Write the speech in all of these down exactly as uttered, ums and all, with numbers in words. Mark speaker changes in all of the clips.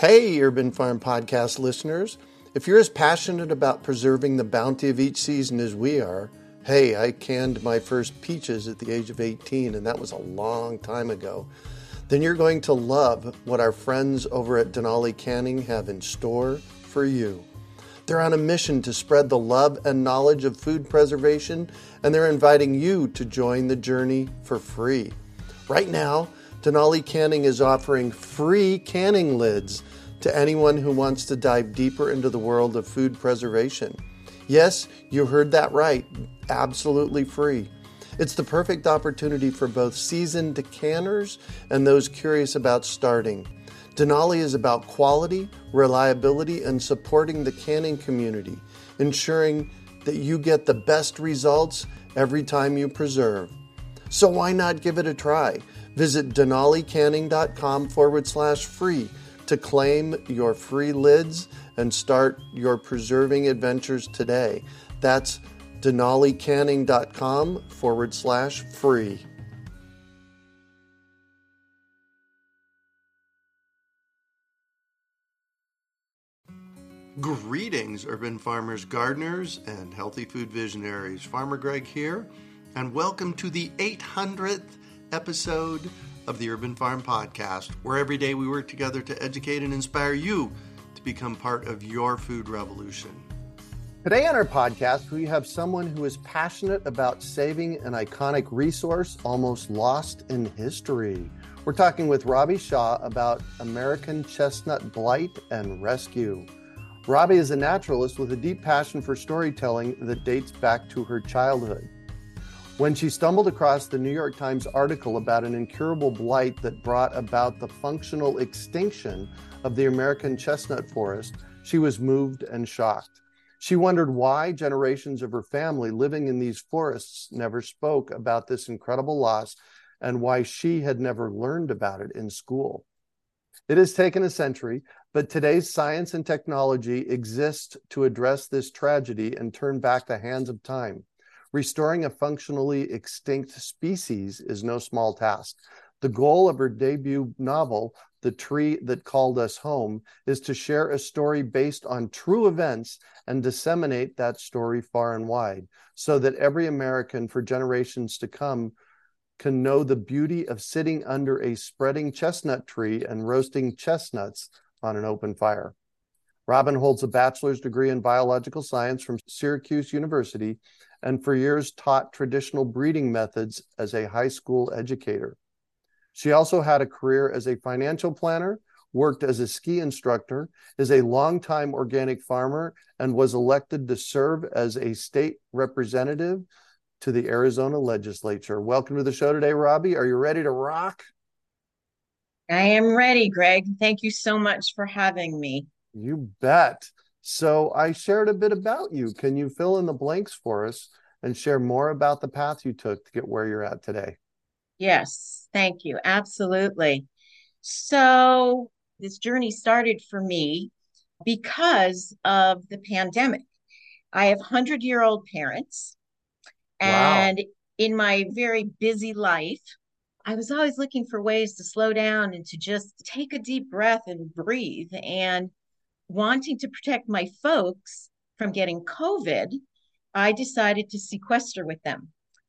Speaker 1: Hey, Urban Farm Podcast listeners. If you're as passionate about preserving the bounty of each season as we are, hey, I canned my first peaches at the age of eighteen, and that was a long time ago, then you're going to love what our friends over at Denali Canning have in store for you. They're on a mission to spread the love and knowledge of food preservation, and they're inviting you to join the journey for free. Right now, Denali Canning is offering free canning lids to anyone who wants to dive deeper into the world of food preservation. Yes, you heard that right, absolutely free. It's the perfect opportunity for both seasoned canners and those curious about starting. Denali is about quality, reliability, and supporting the canning community, ensuring that you get the best results every time you preserve. So why not give it a try? Visit denalicanning.com forward slash free to claim your free lids and start your preserving adventures today. That's denalicanning.com forward slash free. Greetings, urban farmers, gardeners, and healthy food visionaries. Farmer Greg here, and welcome to the eight hundredth episode of the Urban Farm Podcast, where every day we work together to educate and inspire you to become part of your food revolution. Today on our podcast, we have someone who is passionate about saving an iconic resource almost lost in history. We're talking with Robbie Shaw about American chestnut blight and rescue. Robbie is a naturalist with a deep passion for storytelling that dates back to her childhood. When she stumbled across the New York Times article about an incurable blight that brought about the functional extinction of the American chestnut forest, she was moved and shocked. She wondered why generations of her family living in these forests never spoke about this incredible loss and why she had never learned about it in school. It has taken a century, but today's science and technology exist to address this tragedy and turn back the hands of time. Restoring a functionally extinct species is no small task. The goal of her debut novel, The Tree That Called Us Home, is to share a story based on true events and disseminate that story far and wide, so that every American for generations to come can know the beauty of sitting under a spreading chestnut tree and roasting chestnuts on an open fire. Robin holds a bachelor's degree in biological science from Syracuse University and for years taught traditional breeding methods as a high school educator. She also had a career as a financial planner, worked as a ski instructor, is a longtime organic farmer, and was elected to serve as a state representative to the Arizona legislature. Welcome to the show today, Robbie. Are you ready to rock?
Speaker 2: I am ready, Greg. Thank you so much for having me.
Speaker 1: You bet. So I shared a bit about you. Can you fill in the blanks for us and share more about the path you took to get where you're at today?
Speaker 2: Yes, thank you. Absolutely. So this journey started for me because of the pandemic. I have hundred-year-old parents,
Speaker 1: Wow.
Speaker 2: and in my very busy life, I was always looking for ways to slow down and to just take a deep breath and breathe. And wanting to protect my folks from getting COVID, I decided to sequester with them.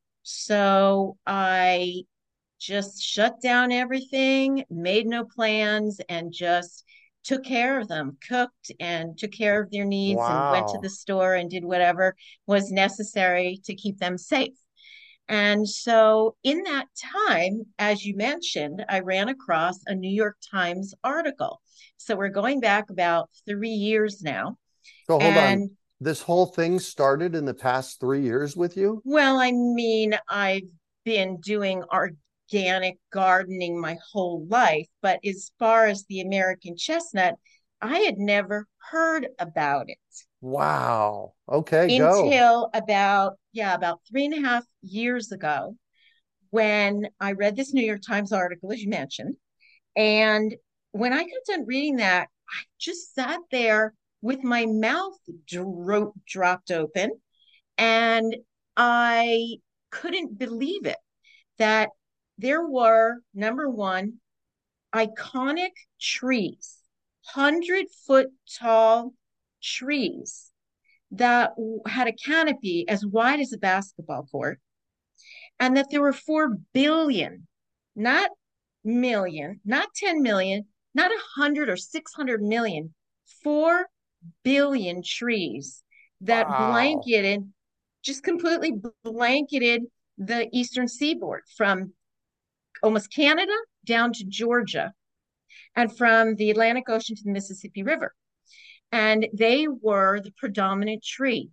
Speaker 2: So I just shut down everything, made no plans, and just took care of them, cooked and took care of their needs, and went to
Speaker 1: Wow.
Speaker 2: the store and did whatever was necessary to keep them safe. And so, in that time, as you mentioned, I ran across a New York Times article. So, we're going back about three years now.
Speaker 1: So hold on.
Speaker 2: And
Speaker 1: This whole thing started in the past three years with you?
Speaker 2: well, I mean, I've been doing organic gardening my whole life, but as far as the American chestnut, I had never heard about it
Speaker 1: Wow. Okay, go.
Speaker 2: until about, yeah, about three and a half years ago when I read this New York Times article, as you mentioned. And when I got done reading that, I just sat there with my mouth dro- dropped open, and I couldn't believe it that there were, number one, iconic trees hundred foot tall trees that had a canopy as wide as a basketball court, and that there were four billion, not million, not ten million, not a hundred or six hundred million, four billion trees that
Speaker 1: Wow.
Speaker 2: blanketed, just completely blanketed the eastern seaboard from almost Canada down to Georgia and from the Atlantic Ocean to the Mississippi River. And they were the predominant tree.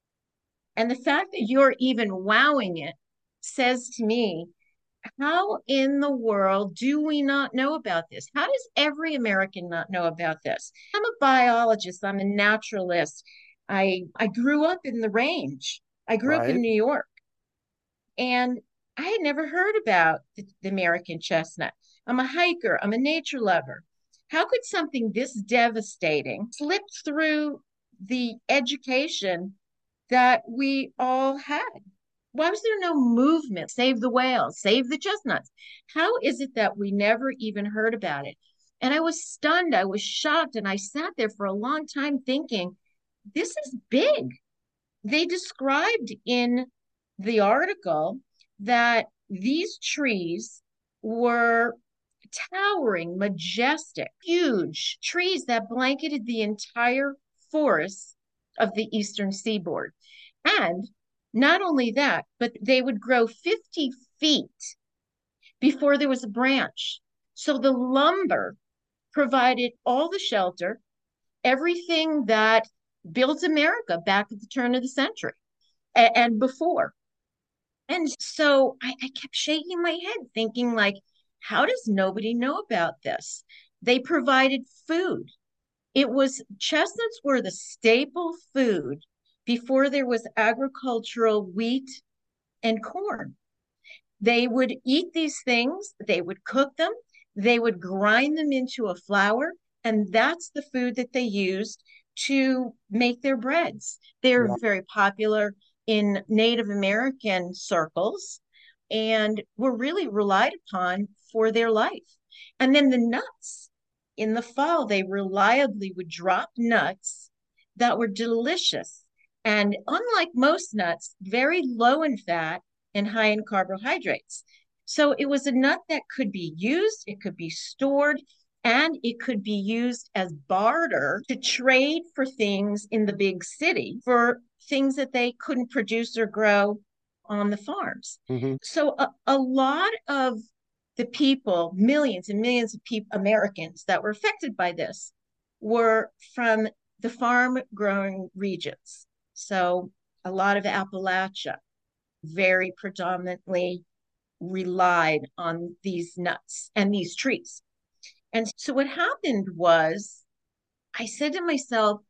Speaker 2: And the fact that you're even wowing it says to me, how in the world do we not know about this? How does every American not know about this? I'm a biologist, I'm a naturalist. I I grew up in the range. I grew up in
Speaker 1: Right.
Speaker 2: New York, and I had never heard about the, the American chestnut. I'm a hiker, I'm a nature lover. How could something this devastating slip through the education that we all had? Why was there no movement? Save the whales, save the chestnuts. How is it that we never even heard about it? And I was stunned. I was shocked. And I sat there for a long time thinking, this is big. They described in the article that these trees were towering, majestic, huge trees that blanketed the entire forest of the eastern seaboard. And not only that, but they would grow fifty feet before there was a branch. So the lumber provided all the shelter, everything that built America back at the turn of the century and, and before. And so I, I kept shaking my head, thinking, like, how does nobody know about this? They provided food. It was chestnuts were the staple food before there was agricultural wheat and corn. They would eat these things, they would cook them, they would grind them into a flour, and that's the food that they used to make their breads. They're
Speaker 1: Wow.
Speaker 2: very popular in Native American circles and were really relied upon for their life. And then the nuts. In the fall, they reliably would drop nuts that were delicious. And unlike most nuts, very low in fat and high in carbohydrates. So it was a nut that could be used, it could be stored, and it could be used as barter to trade for things in the big city for things that they couldn't produce or grow on the farms.
Speaker 1: Hmm.
Speaker 2: So a, a lot of the people, millions and millions of people, Americans that were affected by this were from the farm growing regions. So a lot of Appalachia very predominantly relied on these nuts and these trees. And so what happened was I said to myself,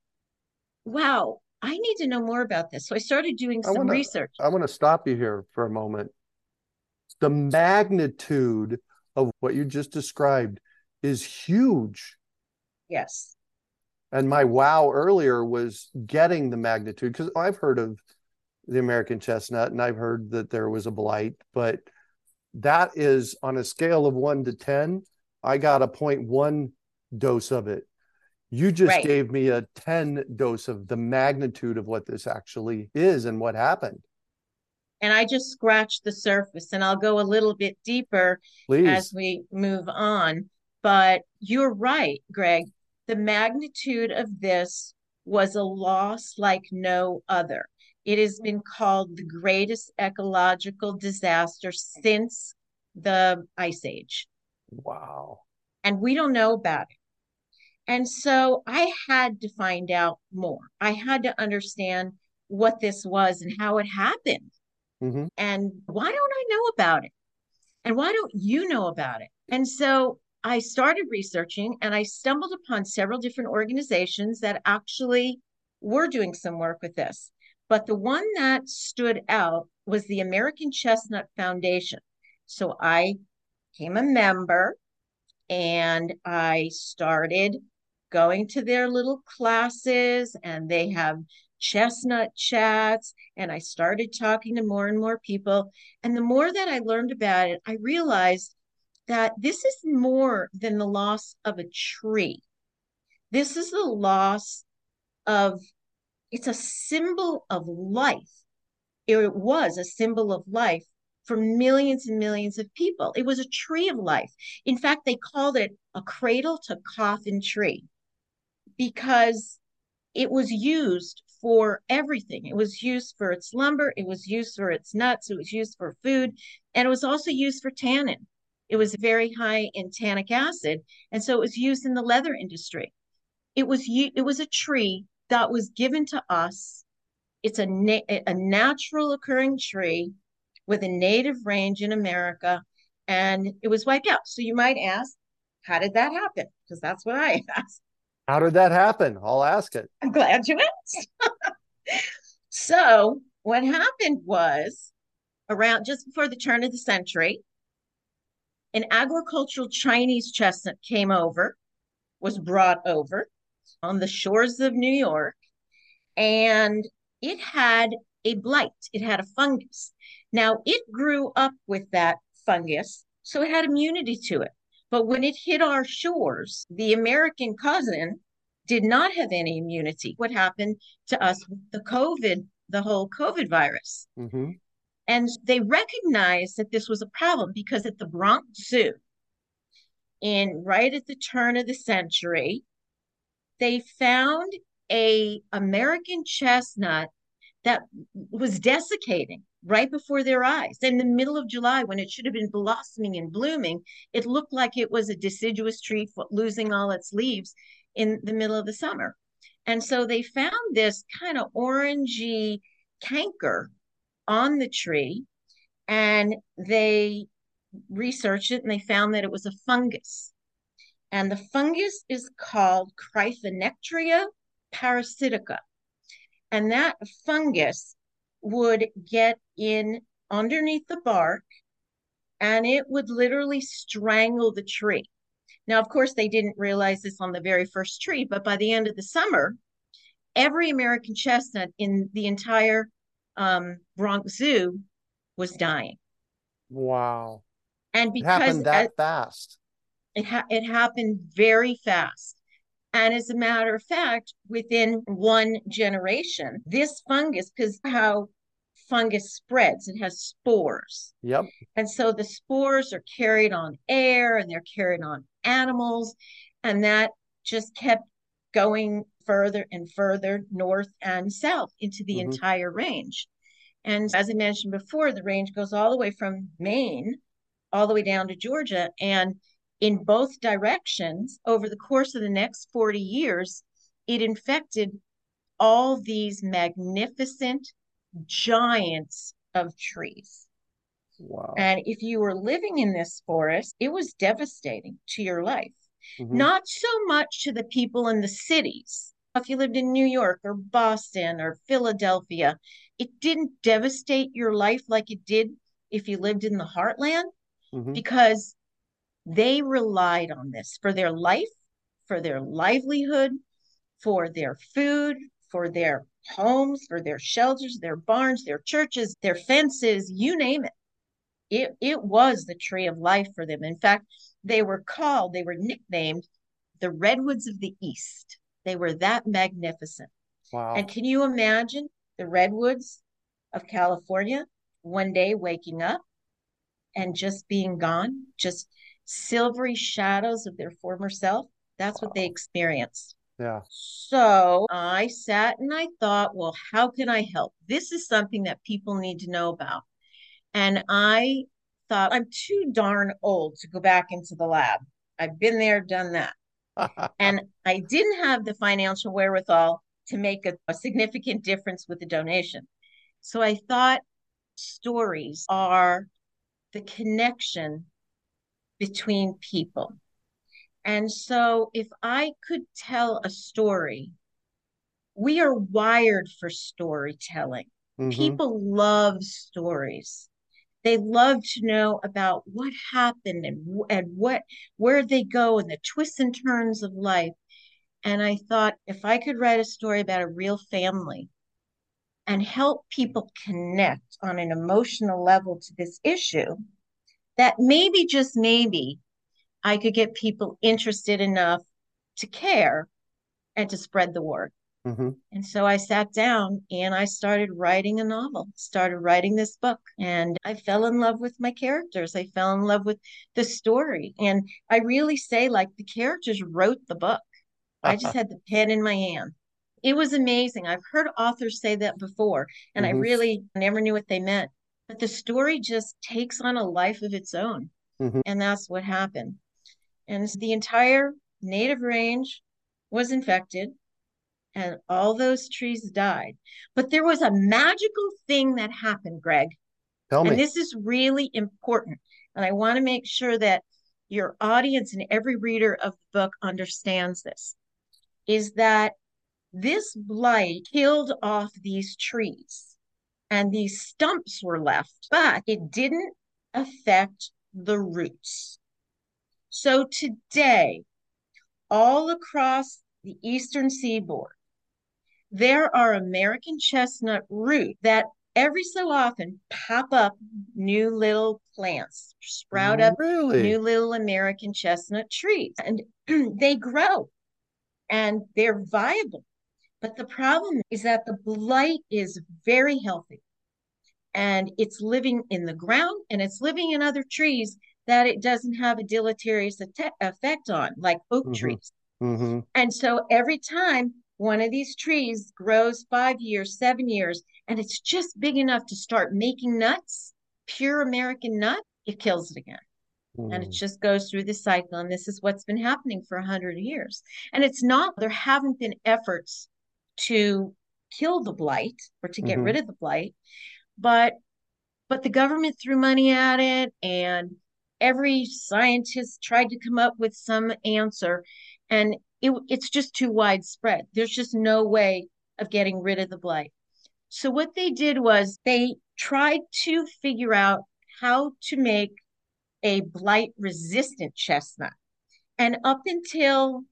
Speaker 2: wow, I need to know more about this. So I started doing
Speaker 1: I
Speaker 2: some
Speaker 1: want to
Speaker 2: research.
Speaker 1: I want to stop you here for a moment. The magnitude of what you just described is huge.
Speaker 2: Yes.
Speaker 1: And my wow earlier was getting the magnitude because I've heard of the American chestnut and I've heard that there was a blight, but that is on a scale of one to ten. I got a zero point one dose of it. You just
Speaker 2: Right.
Speaker 1: gave me a ten dose of the magnitude of what this actually is and what happened.
Speaker 2: And I just scratched the surface, and I'll go a little bit deeper as
Speaker 1: Please.
Speaker 2: we move on. But you're right, Greg. The magnitude of this was a loss like no other. It has been called the greatest ecological disaster since the Ice Age,
Speaker 1: Wow.
Speaker 2: and we don't know about it. And so I had to find out more. I had to understand what this was and how it happened.
Speaker 1: Mm-hmm.
Speaker 2: And why don't I know about it? And why don't you know about it? And so I started researching and I stumbled upon several different organizations that actually were doing some work with this. But the one that stood out was the American Chestnut Foundation. So I became a member and I started going to their little classes, and they have chestnut chats, and I started talking to more and more people. And the more that I learned about it, I realized that this is more than the loss of a tree. This is the loss of, it's a symbol of life. It was a symbol of life for millions and millions of people. It was a tree of life. In fact, they called it a cradle to coffin tree because it was used for everything. It was used for its lumber, it was used for its nuts, it was used for food, and it was also used for tannin. It was very high in tannic acid, and so it was used in the leather industry. It was it was a tree that was given to us. It's a na- a natural occurring tree with a native range in America, and it was wiped out. So you might ask, how did that happen? Because that's what I asked.
Speaker 3: How did that happen? I'll ask it.
Speaker 2: I'm glad you asked. So what happened was around just before the turn of the century, an agricultural Chinese chestnut came over, was brought over on the shores of New York, and it had a blight. It had a fungus. Now it grew up with that fungus, so it had immunity to it. But when it hit our shores, the American cousin did not have any immunity. What happened to us with the COVID, the whole COVID virus?
Speaker 3: Mm-hmm.
Speaker 2: And they recognized that this was a problem because at the Bronx Zoo, in right at the turn of the century, they found a American chestnut that was desiccating right before their eyes. In the middle of July, when it should have been blossoming and blooming, it looked like it was a deciduous tree losing all its leaves in the middle of the summer. And so they found this kind of orangey canker on the tree, and they researched it and they found that it was a fungus. And the fungus is called Cryphonectria parasitica. And that fungus would get in underneath the bark and it would literally strangle the tree. Now, of course, they didn't realize this on the very first tree, but by the end of the summer, every American chestnut in the entire um, Bronx Zoo was dying.
Speaker 3: Wow.
Speaker 2: And
Speaker 3: It
Speaker 2: because
Speaker 3: happened that fast.
Speaker 2: It, ha- it happened very fast. And as a matter of fact, within one generation, this fungus, because how fungus spreads, it has spores.
Speaker 3: Yep.
Speaker 2: And so the spores are carried on air and they're carried on animals. And that just kept going further and further north and south into the
Speaker 3: Mm-hmm.
Speaker 2: entire range. And as I mentioned before, the range goes all the way from Maine all the way down to Georgia. And in both directions, over the course of the next forty years, it infected all these magnificent giants of trees.
Speaker 3: Wow.
Speaker 2: And if you were living in this forest, it was devastating to your life.
Speaker 3: Mm-hmm.
Speaker 2: Not so much to the people in the cities. If you lived in New York or Boston or Philadelphia, it didn't devastate your life like it did if you lived in the heartland,
Speaker 3: Mm-hmm.
Speaker 2: because they relied on this for their life, for their livelihood, for their food, for their homes, for their shelters, their barns, their churches, their fences, you name it. It, it was the tree of life for them. In fact, they were called, they were nicknamed the Redwoods of the East. They were that magnificent.
Speaker 3: Wow.
Speaker 2: And can you imagine the redwoods of California one day waking up and just being gone, just silvery shadows of their former self? That's what they experienced.
Speaker 3: Yeah.
Speaker 2: So I sat and I thought, well, how can I help? This is something that people need to know about. And I thought, I'm too darn old to go back into the lab. I've been there, done that. And I didn't have the financial wherewithal to make a, a significant difference with the donation. So I thought stories are the connection between people. And so if I could tell a story, we are wired for storytelling.
Speaker 3: Mm-hmm.
Speaker 2: People love stories. They love to know about what happened and, and what where they go and the twists and turns of life. And I thought if I could write a story about a real family and help people connect on an emotional level to this issue, that maybe, just maybe, I could get people interested enough to care and to spread the word.
Speaker 3: Mm-hmm.
Speaker 2: And so I sat down and I started writing a novel, started writing this book, and I fell in love with my characters. I fell in love with the story. And I really say, like, the characters wrote the book. I just had the pen in my hand. It was amazing. I've heard authors say that before, and I
Speaker 3: Mm-hmm.
Speaker 2: really never knew what they meant. But the story just takes on a life of its own.
Speaker 3: Mm-hmm.
Speaker 2: And that's what happened. And the entire native range was infected and all those trees died. But there was a magical thing that happened, Greg.
Speaker 3: Tell
Speaker 2: And
Speaker 3: me.
Speaker 2: this is really important. And I want to make sure that your audience and every reader of the book understands this, is that this blight killed off these trees and these stumps were left, but it didn't affect the roots. So today, all across the eastern seaboard, there are American chestnut root that every so often pop up new little plants, sprout up new
Speaker 3: Really?
Speaker 2: little American chestnut trees, and they grow and they're viable. But the problem is that the blight is very healthy and it's living in the ground and it's living in other trees that it doesn't have a deleterious effect on, like oak
Speaker 3: Mm-hmm.
Speaker 2: trees.
Speaker 3: Mm-hmm.
Speaker 2: And so every time one of these trees grows five years, seven years, and it's just big enough to start making nuts, pure American nut, it kills it again. And it
Speaker 3: Mm-hmm.
Speaker 2: just goes through the cycle. And this is what's been happening for a hundred years. And it's not, there haven't been efforts to kill the blight or to get
Speaker 3: Mm-hmm.
Speaker 2: rid of the blight, but but the government threw money at it and every scientist tried to come up with some answer, and it, it's just too widespread. There's just no way of getting rid of the blight. So what they did was they tried to figure out how to make a blight resistant chestnut, and up until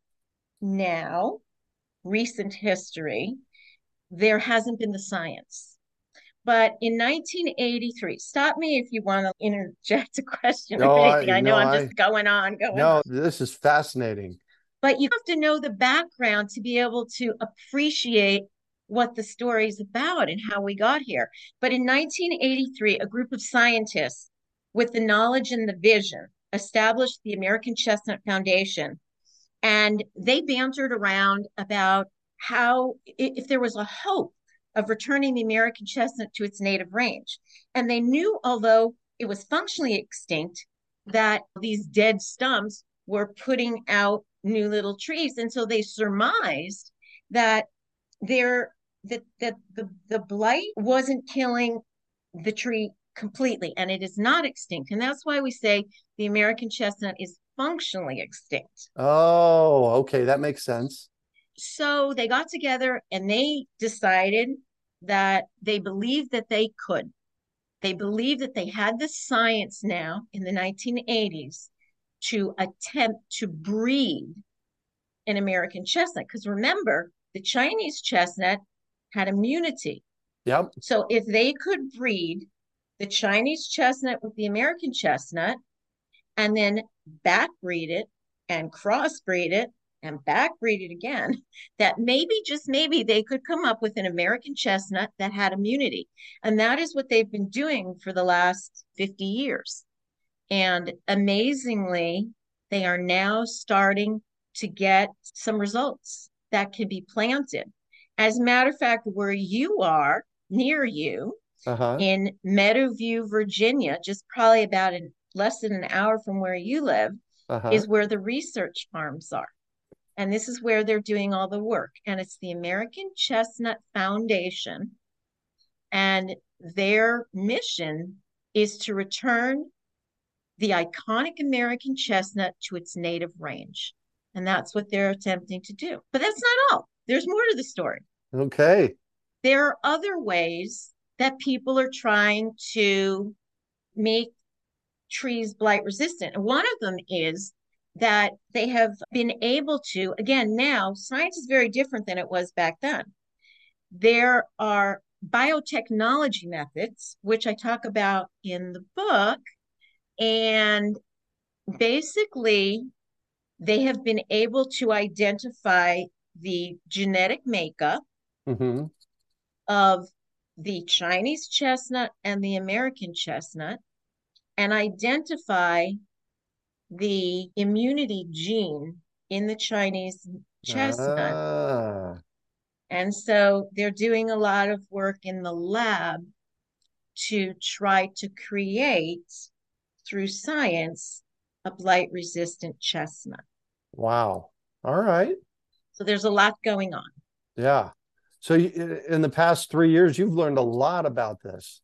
Speaker 2: now, recent history, there hasn't been the science. But in nineteen eighty-three, stop me if you want to interject a question or
Speaker 3: No,
Speaker 2: anything.
Speaker 3: I
Speaker 2: I know
Speaker 3: no,
Speaker 2: I'm just
Speaker 3: I
Speaker 2: going on, going on.
Speaker 3: no, this is fascinating.
Speaker 2: But you have to know the background to be able to appreciate what the story is about and how we got here. But in nineteen eighty-three, a group of scientists with the knowledge and the vision established the American Chestnut Foundation. And they bantered around about how, if there was a hope of returning the American chestnut to its native range. And they knew, although it was functionally extinct, that these dead stumps were putting out new little trees. And so they surmised that there that that the, the blight wasn't killing the tree completely, and it is not extinct. And that's why we say the American chestnut is functionally extinct.
Speaker 3: Oh, okay, that makes sense.
Speaker 2: So they got together and they decided that they believed that they could. They believed that they had the science now in the nineteen eighties to attempt to breed an American chestnut. Because remember, the Chinese chestnut had immunity.
Speaker 3: Yep.
Speaker 2: So if they could breed the Chinese chestnut with the American chestnut and then backbreed it and crossbreed it and backbreed it again, that maybe, just maybe, they could come up with an American chestnut that had immunity. And that is what they've been doing for the last fifty years. And amazingly, they are now starting to get some results that can be planted. As a matter of fact, where you are, near you,
Speaker 3: Uh-huh.
Speaker 2: in Meadowview, Virginia, just probably about an, less than an hour from where you live,
Speaker 3: Uh-huh.
Speaker 2: is where the research farms are. And this is where they're doing all the work. And it's the American Chestnut Foundation. And their mission is to return the iconic American chestnut to its native range. And that's what they're attempting to do. But that's not all. There's more to the story.
Speaker 3: Okay.
Speaker 2: There are other ways that people are trying to make trees blight resistant. And one of them is that they have been able to, again, now science is very different than it was back then. There are biotechnology methods, which I talk about in the book. And basically, they have been able to identify the genetic makeup
Speaker 3: Mm-hmm.
Speaker 2: of the Chinese chestnut and the American chestnut and identify the immunity gene in the Chinese chestnut.
Speaker 3: Ah,
Speaker 2: And so they're doing a lot of work in the lab to try to create, through science, a blight resistant chestnut.
Speaker 3: wow. All right.
Speaker 2: So there's a lot going on.
Speaker 3: Yeah. So you, in the past three years, you've learned a lot about this.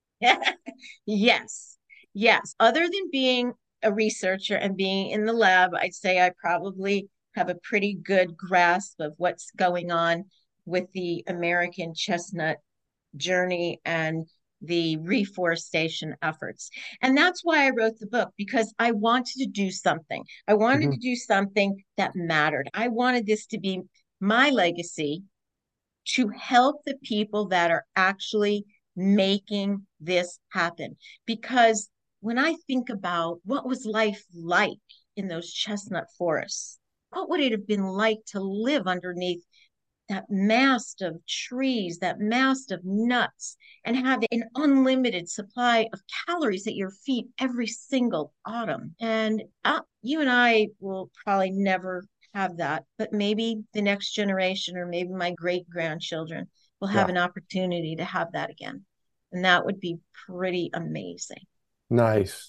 Speaker 2: Yes, yes. Other than being a researcher and being in the lab, I'd say I probably have a pretty good grasp of what's going on with the American chestnut journey and the reforestation efforts. And that's why I wrote the book, because I wanted to do something. I wanted
Speaker 3: Mm-hmm.
Speaker 2: to do something that mattered. I wanted this to be my legacy to help the people that are actually making this happen. Because when I think about what was life like in those chestnut forests, what would it have been like to live underneath that mast of trees, that mast of nuts, and have an unlimited supply of calories at your feet every single autumn? And uh, you and I will probably never have that, but maybe the next generation or maybe my great grandchildren will have
Speaker 3: Yeah.
Speaker 2: an opportunity to have that again. And that would be pretty amazing.
Speaker 3: Nice.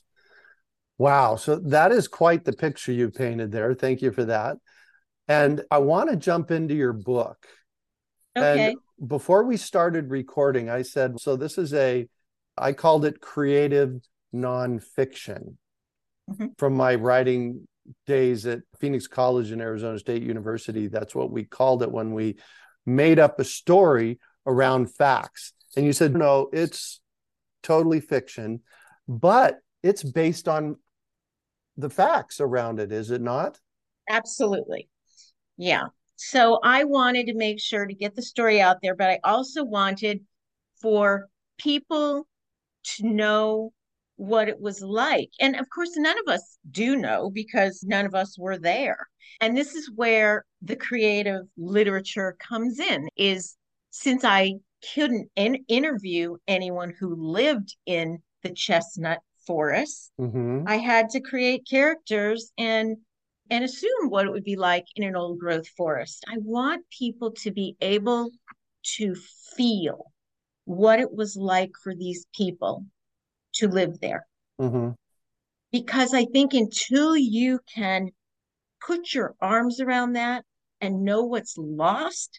Speaker 3: Wow. So that is quite the picture you painted there. Thank you for that. And I want to jump into your book. And
Speaker 2: Okay.
Speaker 3: before we started recording, I said, so this is a, I called it creative nonfiction
Speaker 2: Mhm.
Speaker 3: from my writing days at Phoenix College and Arizona State University. That's what we called it when we made up a story around facts. And you said, no, it's totally fiction, but it's based on the facts around it, is it not?
Speaker 2: Absolutely. Yeah. So I wanted to make sure to get the story out there, but I also wanted for people to know what it was like. And of course, none of us do know because none of us were there. And this is where the creative literature comes in, is since I couldn't in- interview anyone who lived in the chestnut forest,
Speaker 3: Mm-hmm.
Speaker 2: I had to create characters and and assume what it would be like in an old growth forest. I want people to be able to feel what it was like for these people to live there.
Speaker 3: Mm-hmm.
Speaker 2: Because I think until you can put your arms around that and know what's lost,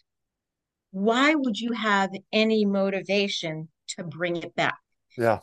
Speaker 2: why would you have any motivation to bring it back?
Speaker 3: Yeah.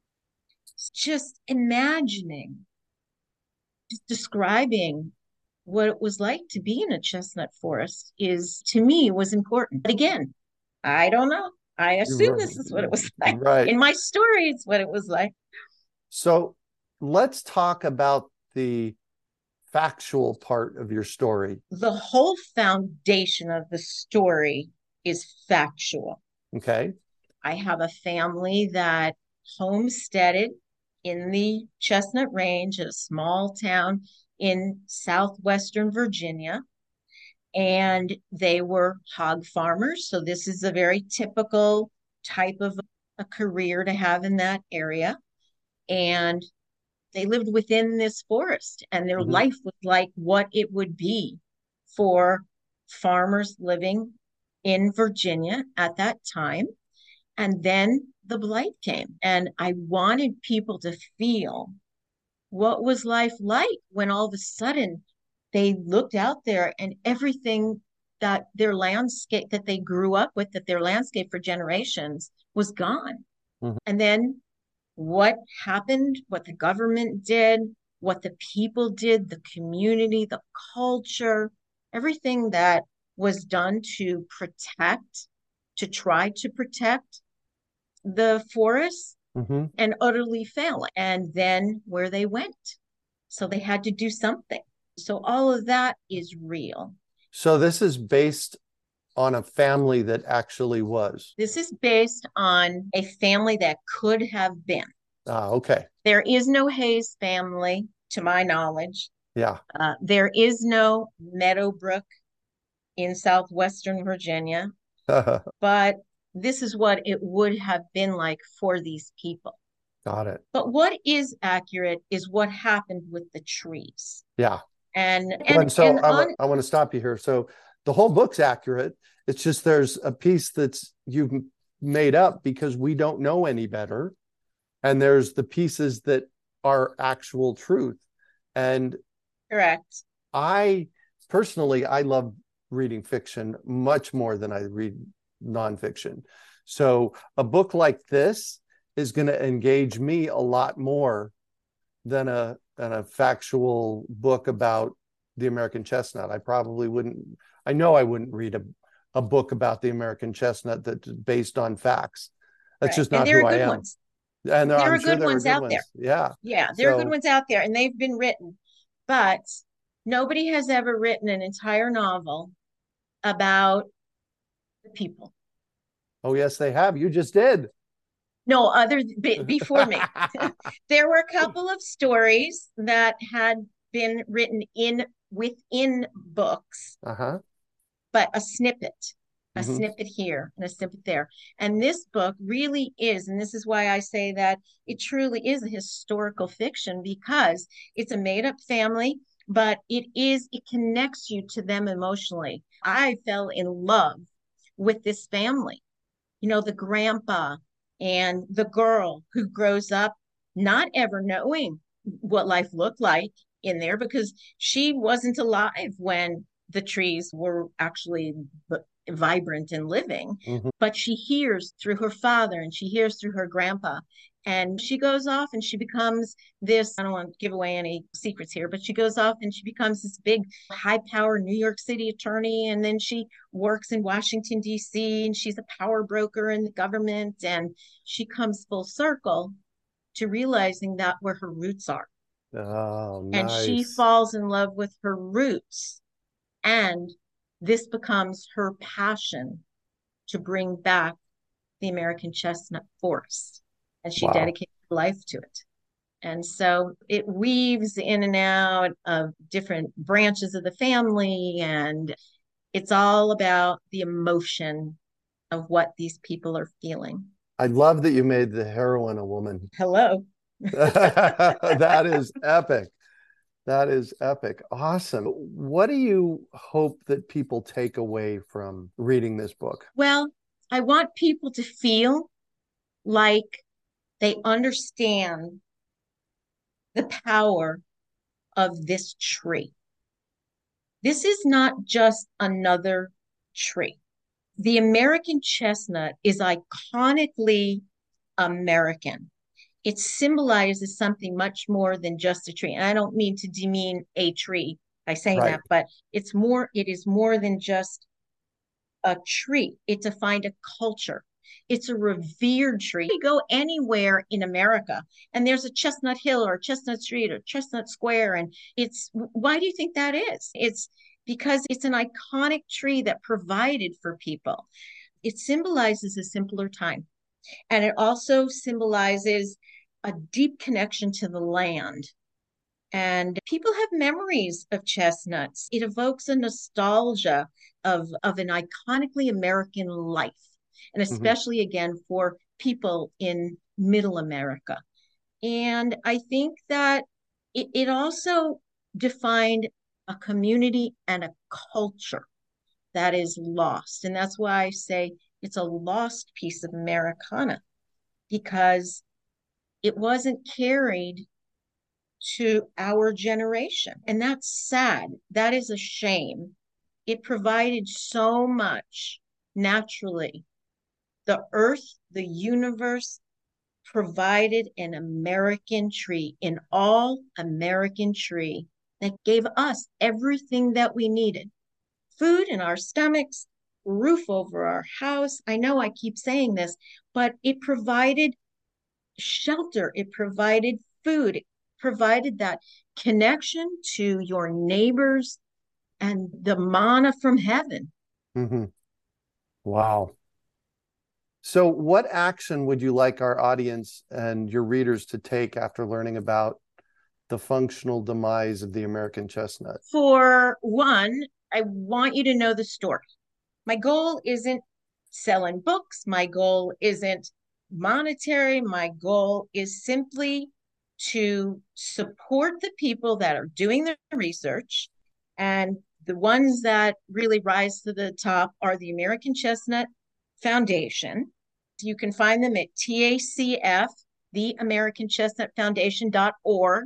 Speaker 2: Just imagining, just describing what it was like to be in a chestnut forest is, to me, was important. But again, I don't know. I assume this is what it was like.
Speaker 3: Right.
Speaker 2: In my story, it's what it was like.
Speaker 3: So let's talk about the factual part of your story.
Speaker 2: The whole foundation of the story is factual.
Speaker 3: Okay.
Speaker 2: I have a family that homesteaded in the Chestnut Range, a small town in southwestern Virginia, and they were hog farmers. So this is a very typical type of a career to have in that area. And they lived within this forest, and their
Speaker 3: Mm-hmm.
Speaker 2: life was like what it would be for farmers living in Virginia at that time. And then the blight came, and I wanted people to feel what was life like when all of a sudden they looked out there and everything that their landscape that they grew up with, that their landscape for generations was gone.
Speaker 3: Mm-hmm.
Speaker 2: And then what happened, what the government did, what the people did, the community, the culture, everything that was done to protect, to try to protect the forest,
Speaker 3: Mm-hmm.
Speaker 2: and utterly fail. And then where they went. So they had to do something. So all of that is real.
Speaker 3: So this is based on a family that actually was.
Speaker 2: This is based on a family that could have been.
Speaker 3: Ah, okay.
Speaker 2: There is no Hayes family, to my knowledge.
Speaker 3: Yeah.
Speaker 2: Uh, there is no Meadowbrook in southwestern Virginia, but this is what it would have been like for these people.
Speaker 3: Got it.
Speaker 2: But what is accurate is what happened with the trees.
Speaker 3: Yeah.
Speaker 2: And
Speaker 3: And,
Speaker 2: and
Speaker 3: so
Speaker 2: and
Speaker 3: I,
Speaker 2: on
Speaker 3: I want to stop you here. So the whole book's accurate. It's just there's a piece that's you've made up because we don't know any better. And there's the pieces that are actual truth. And
Speaker 2: correct.
Speaker 3: I personally, I love reading fiction much more than I read nonfiction. So a book like this is going to engage me a lot more than a than a factual book about the American chestnut. I probably wouldn't, I know I wouldn't read a, a book about the American chestnut that's based on facts. That's
Speaker 2: right.
Speaker 3: just not
Speaker 2: and there
Speaker 3: who
Speaker 2: are good
Speaker 3: I am.
Speaker 2: Ones.
Speaker 3: And there,
Speaker 2: there
Speaker 3: I'm
Speaker 2: are
Speaker 3: sure
Speaker 2: good
Speaker 3: there
Speaker 2: ones
Speaker 3: are good
Speaker 2: out
Speaker 3: ones.
Speaker 2: there.
Speaker 3: Yeah.
Speaker 2: Yeah, there
Speaker 3: so,
Speaker 2: are good ones out there and they've been written, but nobody has ever written an entire novel about the people.
Speaker 3: Oh, yes, they have. You just did.
Speaker 2: No, other b- before me. There were a couple of stories that had been written in within books,
Speaker 3: uh-huh.
Speaker 2: but a snippet, a
Speaker 3: Mm-hmm.
Speaker 2: snippet here and a snippet there. And this book really is, and this is why I say that it truly is a historical fiction, because it's a made-up family, but it is, it connects you to them emotionally. I fell in love with this family. You know, the grandpa and the girl who grows up not ever knowing what life looked like in there, because she wasn't alive when the trees were actually vibrant and living. Mm-hmm. But she hears through her father and she hears through her grandpa. And she goes off and she becomes this, I don't want to give away any secrets here, but she goes off and she becomes this big high power New York City attorney. And then she works in Washington, D C, and she's a power broker in the government. And she comes full circle to realizing that where her roots are.
Speaker 3: Oh, nice.
Speaker 2: And she falls in love with her roots. And this becomes her passion to bring back the American chestnut forest. And she wow. dedicated her life to it. And so it weaves in and out of different branches of the family. And it's all about the emotion of what these people are feeling.
Speaker 3: I love that you made the heroine a woman.
Speaker 2: Hello.
Speaker 3: That is epic. That is epic. Awesome. What do you hope that people take away from reading this book?
Speaker 2: Well, I want people to feel like they understand the power of this tree. This is not just another tree. The American chestnut is iconically American. It symbolizes something much more than just a tree. And I don't mean to demean a tree by saying right. that, but it's more, it is more than just a tree. It defined a culture. It's a revered tree. You go anywhere in America and there's a Chestnut Hill or Chestnut Street or Chestnut Square. And it's, why do you think that is? It's because it's an iconic tree that provided for people. It symbolizes a simpler time. And it also symbolizes a deep connection to the land. And people have memories of chestnuts. It evokes a nostalgia of, of an iconically American life, and especially mm-hmm. again for people in middle America. And I think that it, it also defined a community and a culture that is lost. And that's why I say it's a lost piece of Americana, because it wasn't carried to our generation. And that's sad. That is a shame. It provided so much naturally. The earth, the universe provided an American tree, an all American tree that gave us everything that we needed. Food in our stomachs, roof over our house. I know I keep saying this, but it provided shelter. It provided food. It provided that connection to your neighbors and the manna from heaven.
Speaker 3: Mm-hmm. Wow. So what action would you like our audience and your readers to take after learning about the functional demise of the American chestnut?
Speaker 2: For one, I want you to know the story. My goal isn't selling books. My goal isn't monetary. My goal is simply to support the people that are doing the research. And the ones that really rise to the top are the American Chestnut Foundation. You can find them at T A C F, the American Chestnut Foundation dot org.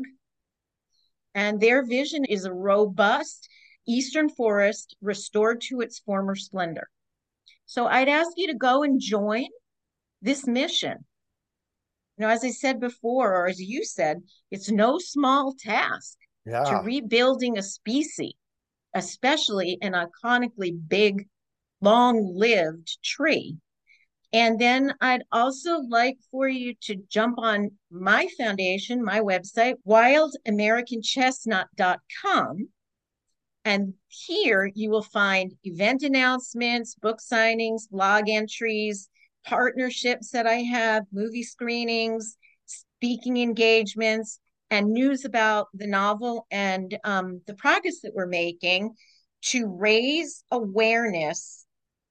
Speaker 2: And their vision is a robust eastern forest restored to its former splendor. So I'd ask you to go and join this mission. You know, as I said before, or as you said, it's no small task to
Speaker 3: Yeah.
Speaker 2: rebuilding a species, especially an iconically big, long-lived tree. And then I'd also like for you to jump on my foundation, my website, wild american chestnut dot com. And here you will find event announcements, book signings, blog entries, partnerships that I have, movie screenings, speaking engagements, and news about the novel and um, the progress that we're making to raise awareness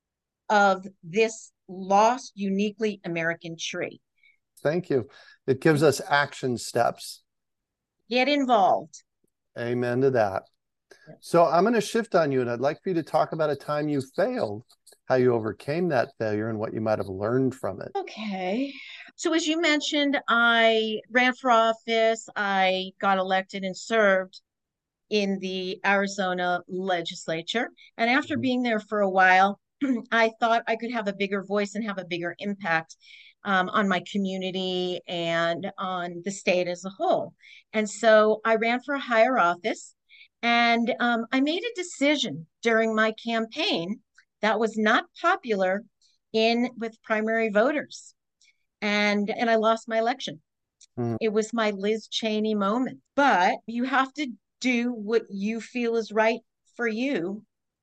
Speaker 2: of this lost, uniquely American tree.
Speaker 3: Thank you. It gives us action steps.
Speaker 2: Get involved.
Speaker 3: Amen to that. So I'm going to shift on you, and I'd like for you to talk about a time you failed, how you overcame that failure, and what you might have learned from it.
Speaker 2: Okay. So as you mentioned, I ran for office. I got elected and served in the Arizona legislature. And after
Speaker 3: Mhm.
Speaker 2: being there for a while, I thought I could have a bigger voice and have a bigger impact um, on my community and on the state as a whole. And so I ran for a higher office. And um, I made a decision during my campaign that was not popular in with primary voters. And and I lost my election.
Speaker 3: Mm.
Speaker 2: It was my Liz Cheney moment. But you have to do what you feel is right for you.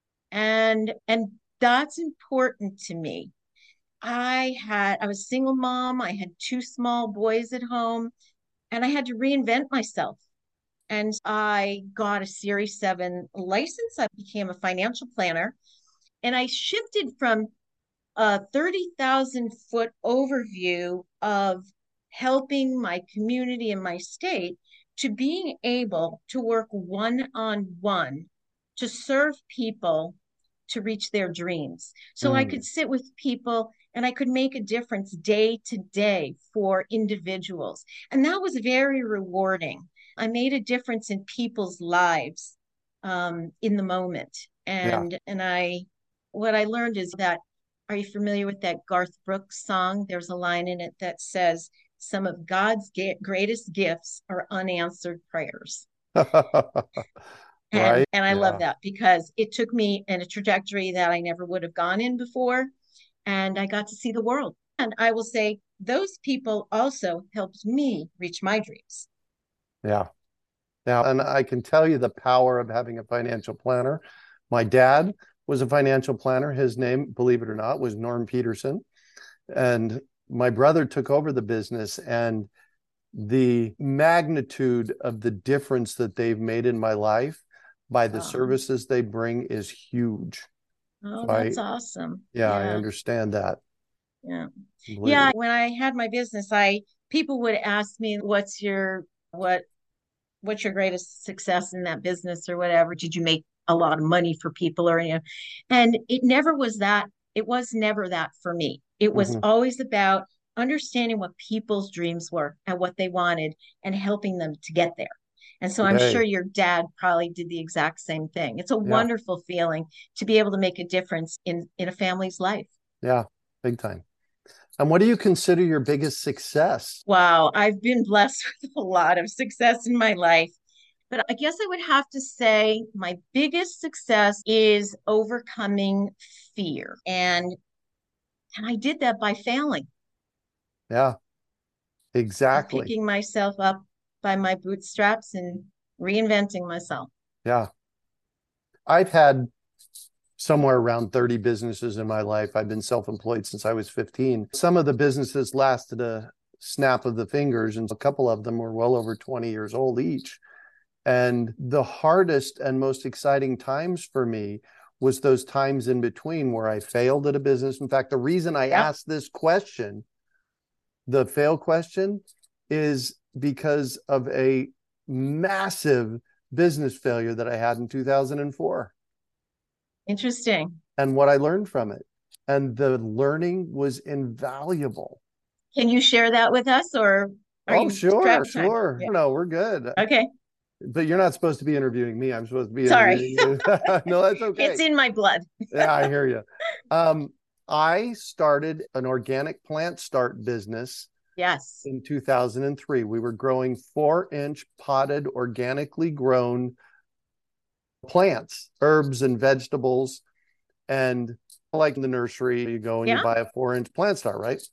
Speaker 2: And and that's important to me. I had I was a single mom, I had two small boys at home, and I had to reinvent myself. And I got a Series seven license. I became a financial planner. And I shifted from a thirty thousand foot overview of helping my community and my state to being able to work one on one to serve people to reach their dreams. So I could
Speaker 3: Mm.
Speaker 2: sit with people and I could make a difference day to day for individuals. And that was very rewarding. I made a difference in people's lives um, in the moment.
Speaker 3: Yeah.
Speaker 2: And and I what I learned is that, are you familiar with that Garth Brooks song? There's a line in it that says, some of God's greatest gifts are unanswered prayers. And
Speaker 3: Right.
Speaker 2: and I love
Speaker 3: Yeah.
Speaker 2: that because it took me in a trajectory that I never would have gone in before. And I got to see the world. And I will say those people also helped me reach my dreams.
Speaker 3: Yeah. Now, and I can tell you the power of having a financial planner. My dad was a financial planner. His name, believe it or not, was Norm Peterson. And my brother took over the business, and the magnitude of the difference that they've made in my life by the
Speaker 2: Oh,
Speaker 3: services they bring is huge.
Speaker 2: oh,
Speaker 3: So I,
Speaker 2: that's awesome.
Speaker 3: yeah, I
Speaker 2: Yeah.
Speaker 3: understand that
Speaker 2: Yeah.
Speaker 3: completely.
Speaker 2: Yeah. When I had my business, I people would ask me, what's your what what's your greatest success in that business or whatever? Did you make a lot of money for people or you know? And it never was that. It was never that for me. It was
Speaker 3: Mhm.
Speaker 2: always about understanding what people's dreams were and what they wanted and helping them to get there. And so I'm sure
Speaker 3: Yay.
Speaker 2: your dad probably did the exact same thing. It's a
Speaker 3: Yeah,
Speaker 2: wonderful feeling to be able to make a difference in in a family's life.
Speaker 3: yeah, big time. And what do you consider your biggest success?
Speaker 2: Wow, I've been blessed with a lot of success in my life. But I guess I would have to say my biggest success is overcoming fear. And and I did that by failing,
Speaker 3: Yeah,
Speaker 2: by
Speaker 3: exactly.
Speaker 2: picking myself up by my bootstraps and reinventing myself.
Speaker 3: Yeah. I've had somewhere around thirty businesses in my life. I've been self-employed since I was fifteen. Some of the businesses lasted a snap of the fingers, and a couple of them were well over twenty years old each. And the hardest and most exciting times for me was those times in between where I failed at a business. In fact, the reason I
Speaker 2: Yep.
Speaker 3: asked this question, the fail question, is because of a massive business failure that I had in two thousand four.
Speaker 2: Interesting.
Speaker 3: And what I learned from it. And the learning was invaluable.
Speaker 2: Can you share that with us, or are
Speaker 3: Oh,
Speaker 2: you
Speaker 3: sure,
Speaker 2: strapped for time?
Speaker 3: sure.
Speaker 2: Yeah.
Speaker 3: No, we're good.
Speaker 2: Okay.
Speaker 3: But you're not supposed to be interviewing me. I'm supposed to be
Speaker 2: Sorry.
Speaker 3: interviewing you. No, that's okay.
Speaker 2: It's in my blood.
Speaker 3: Yeah, I hear you. Um, I started an organic plant start business
Speaker 2: Yes.
Speaker 3: in two thousand three. We were growing four inch potted, organically grown plants, herbs and vegetables. And like in the nursery, you go and
Speaker 2: Yeah.
Speaker 3: you buy a four inch plant start, right?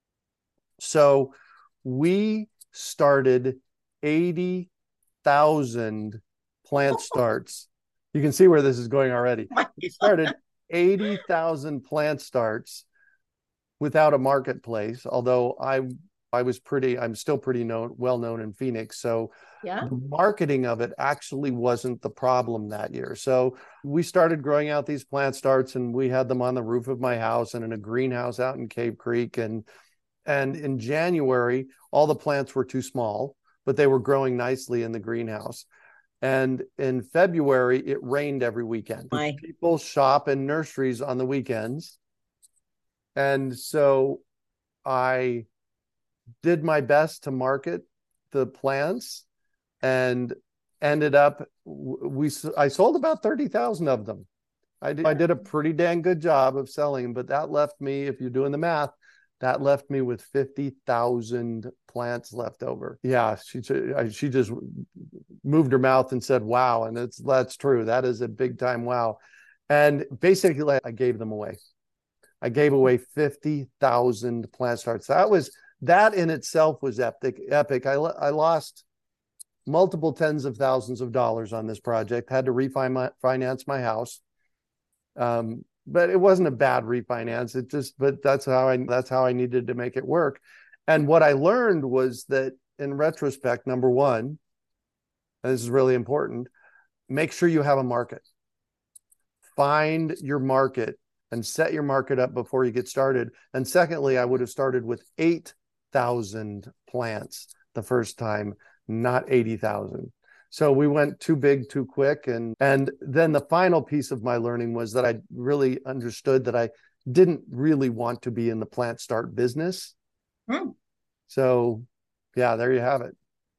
Speaker 3: So we started eighty thousand plant starts. You can see where this is going already. We started eighty thousand plant starts without a marketplace, although I I was pretty, I'm still pretty known, well known in Phoenix. So
Speaker 2: Yeah.
Speaker 3: the marketing of it actually wasn't the problem that year. So we started growing out these plant starts, and we had them on the roof of my house and in a greenhouse out in Cave Creek. And and in January, all the plants were too small, but they were growing nicely in the greenhouse. And in February, it rained every weekend.
Speaker 2: My.
Speaker 3: People shop in nurseries on the weekends. And so I did my best to market the plants, and ended up, we I sold about thirty thousand of them. I did, I did a pretty dang good job of selling, but that left me, if you're doing the math, that left me with fifty thousand plants left over. Yeah, she she just moved her mouth and said, wow. And it's that's true. That is a big time wow. And basically, I gave them away. I gave away fifty thousand plant starts. That was, that in itself was epic. Epic. I, I lost multiple tens of thousands of dollars on this project, had to refinance my house. Um, but it wasn't a bad refinance. It just, but that's how I, that's how I needed to make it work. And what I learned was that in retrospect, number one, and this is really important, make sure you have a market. Find your market and set your market up before you get started. And secondly, I would have started with eight thousand plants the first time, not eighty thousand. So we went too big, too quick. And, and then the final piece of my learning was that I really understood that I didn't really want to be in the plant start business.
Speaker 2: Hmm.
Speaker 3: So yeah, there you have it.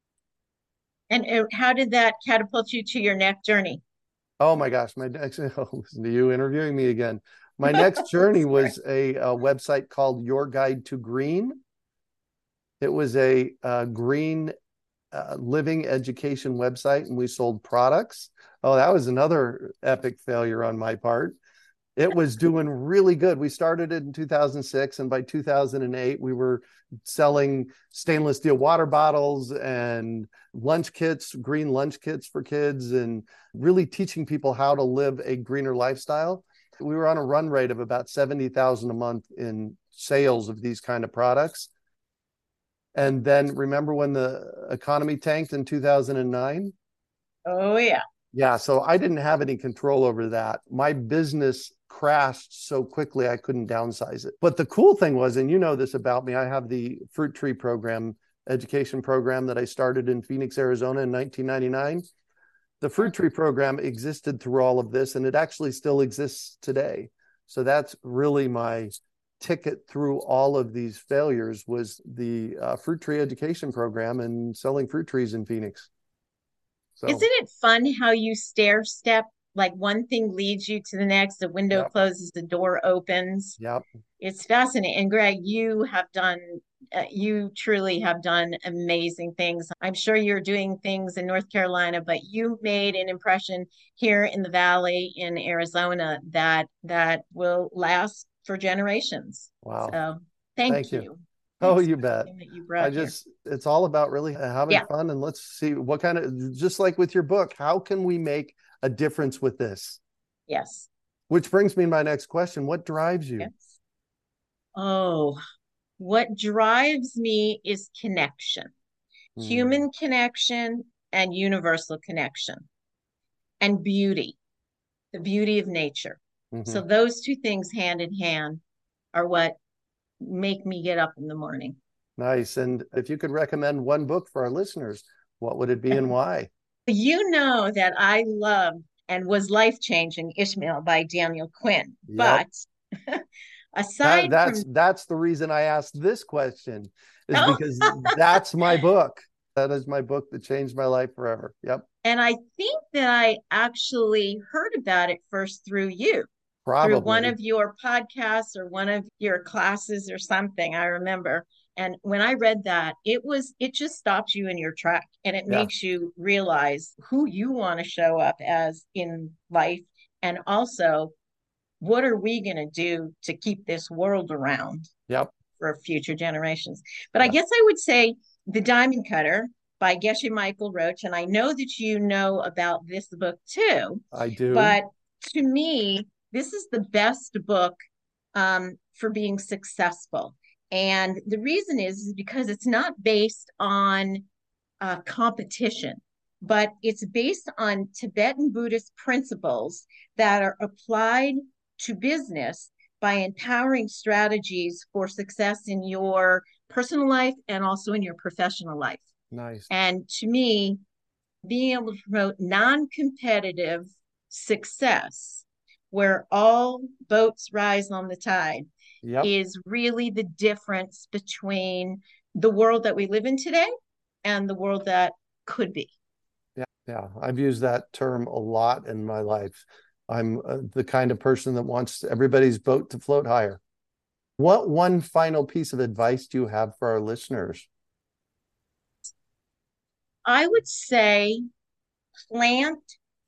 Speaker 2: And uh, how did that catapult you to your next journey?
Speaker 3: Oh my gosh, my next, oh, listen to you interviewing me again. My next journey was a, a website called Your Guide to Green. It was a, a green uh, living education website, and we sold products. Oh, that was another epic failure on my part. It was doing really good. We started it in two thousand six, and by two thousand eight, we were selling stainless steel water bottles and lunch kits, green lunch kits for kids, and really teaching people how to live a greener lifestyle. We were on a run rate of about seventy thousand a month in sales of these kind of products. And then remember when the economy tanked in two thousand nine?
Speaker 2: Oh, yeah.
Speaker 3: Yeah, so I didn't have any control over that. My business crashed so quickly I couldn't downsize it. But the cool thing was, and you know this about me, I have the Fruit Tree program, education program that I started in Phoenix, Arizona in nineteen ninety-nine. The Fruit Tree program existed through all of this, and it actually still exists today. So that's really my ticket through all of these failures, was the uh, Fruit Tree education program and selling fruit trees in Phoenix. So,
Speaker 2: Isn't it fun how you stair step? Like one thing leads you to the next, the window
Speaker 3: yep,
Speaker 2: closes, the door opens.
Speaker 3: yep.
Speaker 2: It's fascinating. And Greg, you have done, uh, you truly have done amazing things. I'm sure you're doing things in North Carolina, but you made an impression here in the Valley in Arizona that that will last for generations.
Speaker 3: Wow.
Speaker 2: So thank
Speaker 3: Thank you.
Speaker 2: you.
Speaker 3: Oh,
Speaker 2: Thanks
Speaker 3: you
Speaker 2: for
Speaker 3: bet.
Speaker 2: everything that you
Speaker 3: I
Speaker 2: brought here.
Speaker 3: just, it's all about really having
Speaker 2: Yeah.
Speaker 3: fun. And let's see what kind of, just like with your book, how can we make a difference with this?
Speaker 2: Yes.
Speaker 3: Which brings me to my next question. What drives you?
Speaker 2: Yes. Oh, what drives me is connection,
Speaker 3: Hmm.
Speaker 2: human connection, and universal connection and beauty, the beauty of nature.
Speaker 3: Mm-hmm.
Speaker 2: So those two things hand in hand are what make me get up in the morning.
Speaker 3: Nice. And if you could recommend one book for our listeners, what would it be and why?
Speaker 2: You know that I loved and was life-changing Ishmael by Daniel Quinn.
Speaker 3: Yep.
Speaker 2: But
Speaker 3: That,
Speaker 2: aside
Speaker 3: that's
Speaker 2: from
Speaker 3: that's the reason I asked this question, is
Speaker 2: Oh.
Speaker 3: because that's my book. That is my book that changed my life forever. Yep.
Speaker 2: And I think that I actually heard about it first through you,
Speaker 3: Probably.
Speaker 2: through one of your podcasts or one of your classes or something, I remember. And when I read that, it was, it just stops you in your track and it
Speaker 3: Yeah.
Speaker 2: makes you realize who you want to show up as in life. And also, what are we going to do to keep this world around
Speaker 3: Yep.
Speaker 2: for future generations? But I
Speaker 3: Yeah.
Speaker 2: guess I would say The Diamond Cutter by Geshe Michael Roach. And I know that you know about this book too.
Speaker 3: I do.
Speaker 2: But to me, this is the best book um, for being successful. And the reason is, is because it's not based on uh, competition, but it's based on Tibetan Buddhist principles that are applied to business by empowering strategies for success in your personal life and also in your professional life.
Speaker 3: Nice.
Speaker 2: And to me, being able to promote non-competitive success where all boats rise on the tide
Speaker 3: Yep.
Speaker 2: is really the difference between the world that we live in today and the world that could be.
Speaker 3: Yeah. Yeah. I've used that term a lot in my life. I'm uh, the kind of person that wants everybody's boat to float higher. What one final piece of advice do you have for our listeners?
Speaker 2: I would say plant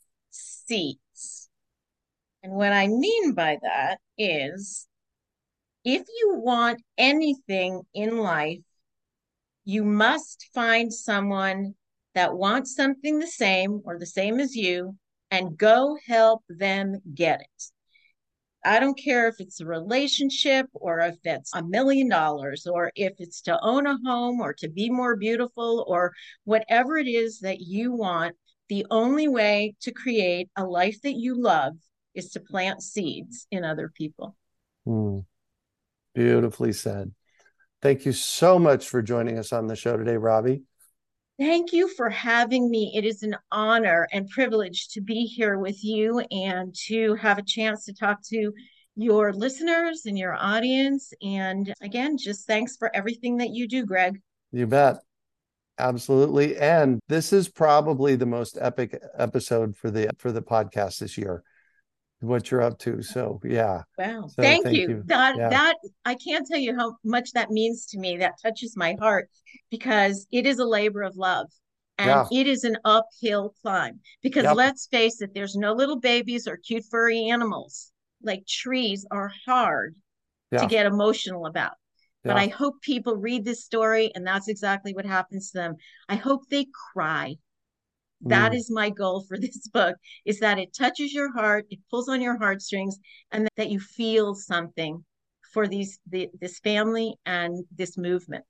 Speaker 2: seeds. And what I mean by that is if you want anything in life, you must find someone that wants something the same or the same as you and go help them get it. I don't care if it's a relationship or if it's a million dollars or if it's to own a home or to be more beautiful or whatever it is that you want. The only way to create a life that you love is to plant seeds in other people.
Speaker 3: Hmm. Beautifully said. Thank you so much for joining us on the show today, Robbie.
Speaker 2: Thank you for having me. It is an honor and privilege to be here with you and to have a chance to talk to your listeners and your audience. And again, just thanks for everything that you do, Greg.
Speaker 3: You bet. Absolutely. And this is probably the most epic episode for the for the podcast this year, what you're up to. So yeah.
Speaker 2: Wow.
Speaker 3: So
Speaker 2: thank,
Speaker 3: thank
Speaker 2: you.
Speaker 3: you.
Speaker 2: That
Speaker 3: Yeah.
Speaker 2: that I can't tell you how much that means to me. That touches my heart because it is a labor of love. And
Speaker 3: Yeah.
Speaker 2: it is an uphill climb because
Speaker 3: Yep.
Speaker 2: let's face it, there's no little babies or cute furry animals. Like trees are hard
Speaker 3: Yeah.
Speaker 2: to get emotional about. But
Speaker 3: Yeah.
Speaker 2: I hope people read this story and that's exactly what happens to them. I hope they cry. That
Speaker 3: Mm.
Speaker 2: is my goal for this book, is that it touches your heart, it pulls on your heartstrings, and that you feel something for these the, this family and this movement.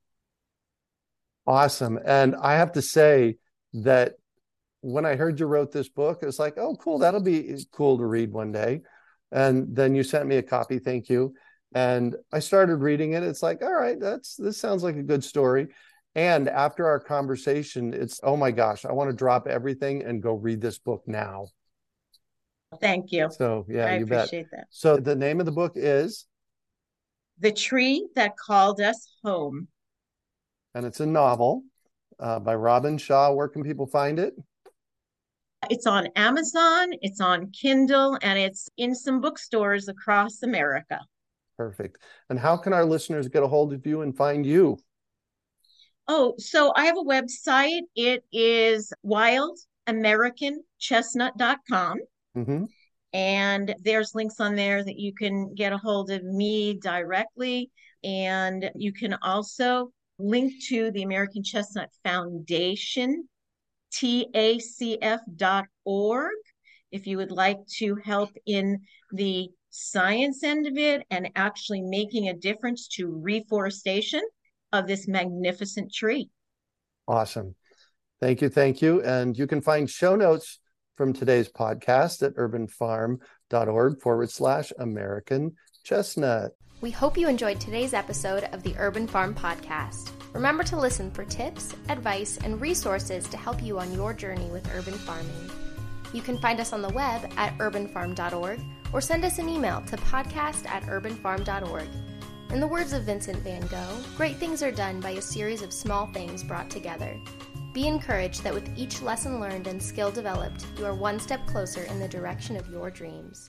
Speaker 3: Awesome. And I have to say that when I heard you wrote this book, it was like, oh, cool, that'll be cool to read one day. And then you sent me a copy, thank you. And I started reading it. It's like, all right, that's this sounds like a good story. And after our conversation, it's, oh my gosh, I want to drop everything and go read this book now.
Speaker 2: Thank you.
Speaker 3: So yeah,
Speaker 2: I
Speaker 3: you bet.
Speaker 2: appreciate that.
Speaker 3: So the name of the book is?
Speaker 2: The Tree That Called Us Home.
Speaker 3: And it's a novel uh, by Robin Shaw. Where can people find it?
Speaker 2: It's on Amazon, it's on Kindle, and it's in some bookstores across America.
Speaker 3: Perfect. And how can our listeners get a hold of you and find you?
Speaker 2: Oh, so I have a website. It is wild american chestnut dot com.
Speaker 3: Mm-hmm.
Speaker 2: And there's links on there that you can get a hold of me directly. And you can also link to the American Chestnut Foundation, T A C F dot org, if you would like to help in the science end of it and actually making a difference to reforestation of this magnificent tree.
Speaker 3: Awesome. Thank you. Thank you. And you can find show notes from today's podcast at urbanfarm.org forward slash American Chestnut.
Speaker 4: We hope you enjoyed today's episode of the Urban Farm Podcast. Remember to listen for tips, advice, and resources to help you on your journey with urban farming. You can find us on the web at urban farm dot org or send us an email to podcast at urban farm dot org. In the words of Vincent van Gogh, great things are done by a series of small things brought together. Be encouraged that with each lesson learned and skill developed, you are one step closer in the direction of your dreams.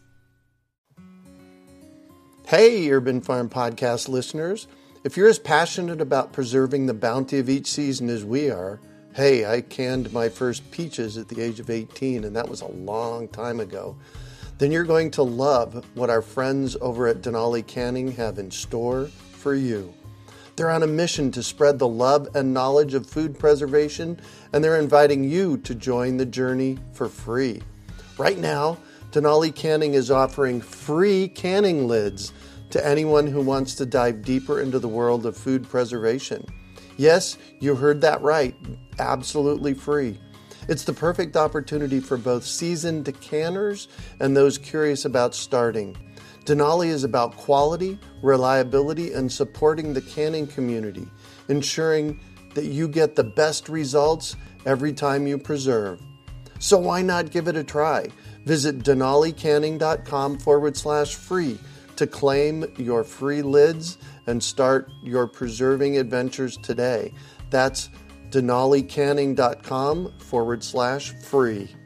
Speaker 1: Hey, Urban Farm Podcast listeners. If you're as passionate about preserving the bounty of each season as we are, hey, I canned my first peaches at the age of eighteen, and that was a long time ago, then you're going to love what our friends over at Denali Canning have in store for you. They're on a mission to spread the love and knowledge of food preservation, and they're inviting you to join the journey for free. Right now, Denali Canning is offering free canning lids to anyone who wants to dive deeper into the world of food preservation. Yes, you heard that right. Absolutely free. It's the perfect opportunity for both seasoned canners and those curious about starting. Denali is about quality, reliability, and supporting the canning community, ensuring that you get the best results every time you preserve. So why not give it a try? Visit denalicanning.com forward slash free to claim your free lids and start your preserving adventures today. That's denalicanning.com forward slash free.